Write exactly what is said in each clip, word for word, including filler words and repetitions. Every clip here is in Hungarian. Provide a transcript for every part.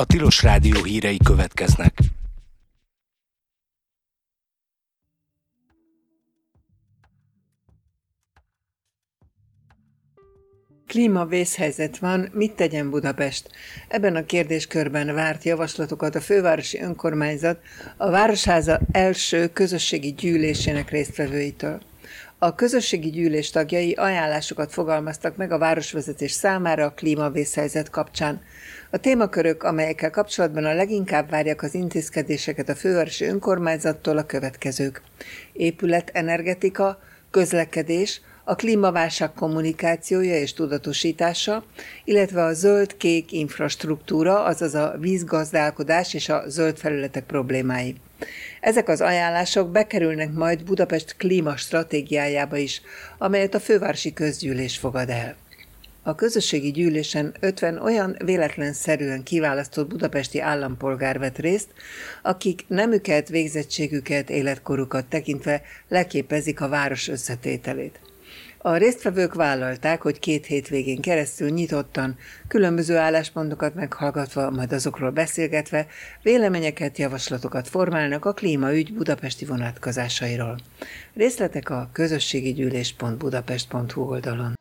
A Tilos Rádió hírei következnek. Klímavészhelyzet van, mit tegyen Budapest? Ebben a kérdéskörben várt javaslatokat a fővárosi önkormányzat a Városháza első közösségi gyűlésének résztvevőitől. A közösségi gyűlés tagjai ajánlásokat fogalmaztak meg a városvezetés számára a klímavészhelyzet kapcsán. A témakörök, amelyekkel kapcsolatban a leginkább várják az intézkedéseket a fővárosi önkormányzattól, a következők: épületenergetika, közlekedés, a klímaválság kommunikációja és tudatosítása, illetve a zöld-kék infrastruktúra, azaz a vízgazdálkodás és a zöld felületek problémái. Ezek az ajánlások bekerülnek majd Budapest klímastratégiájába is, amelyet a fővárosi közgyűlés fogad el. A közösségi gyűlésen ötven olyan véletlenszerűen kiválasztott budapesti állampolgár vett részt, akik nemüket, végzettségüket, életkorukat tekintve leképezik a város összetételét. A résztvevők vállalták, hogy két hétvégén keresztül nyitottan, különböző álláspontokat meghallgatva, majd azokról beszélgetve, véleményeket, javaslatokat formálnak a klímaügy budapesti vonatkozásairól. Részletek a közösségigyűlés pont budapest pont hu oldalon.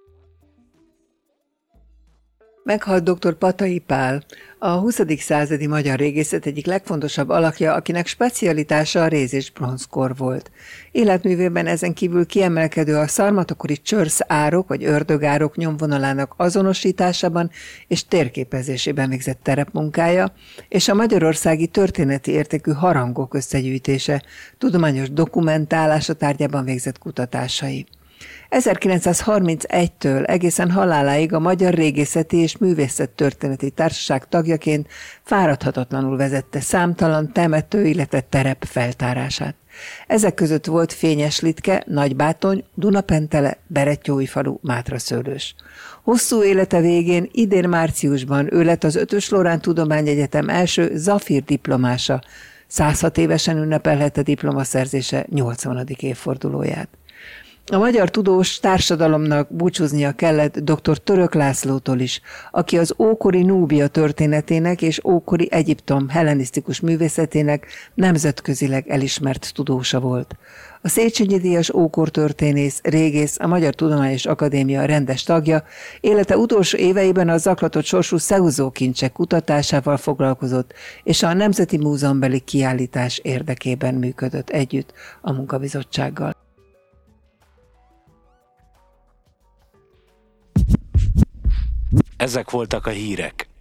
Meghalt dr. Patai Pál, a huszadik századi magyar régészet egyik legfontosabb alakja, akinek specialitása a réz- és bronzkor volt. Életművében ezen kívül kiemelkedő a szarmatokori csörszárok vagy ördögárok nyomvonalának azonosításában és térképezésében végzett terepmunkája, és a magyarországi történeti értékű harangok összegyűjtése, tudományos dokumentálása tárgyában végzett kutatásai. ezerkilencszázharmincegytől egészen haláláig a Magyar Régészeti és Művészettörténeti Társaság tagjaként fáradhatatlanul vezette számtalan temető, illetve terep feltárását. Ezek között volt Fényeslitke, Nagybátony, Dunapentele, Berettyóújfalu, Mátraszőlős. Hosszú élete végén idén márciusban ő lett az Ötös Loránd Tudományegyetem első Zafir diplomása. száz hat évesen ünnepelhette diplomaszerzése nyolcvanadik évfordulóját. A magyar tudós társadalomnak búcsúznia kellett dr. Török Lászlótól is, aki az ókori Núbia történetének és ókori Egyiptom hellenisztikus művészetének nemzetközileg elismert tudósa volt. A Széchenyi díjas ókortörténész, régész, a Magyar Tudományos Akadémia rendes tagja, élete utolsó éveiben a zaklatott sorsú szeuzókincsek kutatásával foglalkozott, és a Nemzeti Múzeumbeli kiállítás érdekében működött együtt a munkabizottsággal. Ezek voltak a hírek.